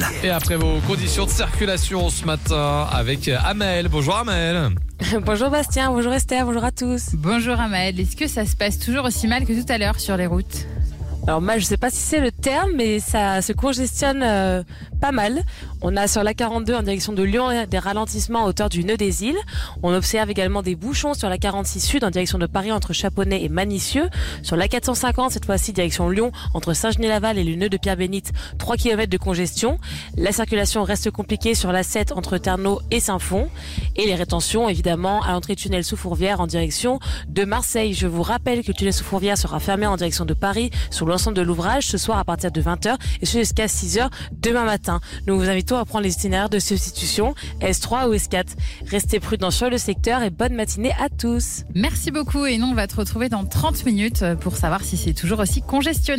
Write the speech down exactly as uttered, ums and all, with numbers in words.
Et après vos conditions de circulation ce matin avec Amel. Bonjour Amel. Bonjour Bastien, bonjour Esther, bonjour à tous. Bonjour Amaël, est-ce que ça se passe toujours aussi mal que tout à l'heure sur les routes ? Alors moi je sais pas si c'est le terme, mais ça se congestionne euh, pas mal. On a sur l'A quarante-deux en direction de Lyon des ralentissements à hauteur du nœud des îles. On observe également des bouchons sur la quarante-six sud en direction de Paris entre Chaponnet et Manicieux. Sur l'A quatre cent cinquante cette fois-ci direction Lyon entre Saint-Genis-Laval et le nœud de Pierre-Bénite, trois kilomètres de congestion. La circulation reste compliquée sur l'A sept entre Ternaux et Saint-Fond. Et les rétentions évidemment à l'entrée du tunnel sous Fourvière en direction de Marseille. Je vous rappelle que le tunnel sous Fourvière sera fermé en direction de Paris sur l'ensemble de l'ouvrage ce soir à partir de vingt heures et ce jusqu'à six heures demain matin. Nous vous invitons à prendre les itinéraires de substitution S trois ou S quatre. Restez prudents sur le secteur et bonne matinée à tous. Merci beaucoup et nous on va te retrouver dans trente minutes pour savoir si c'est toujours aussi congestionné.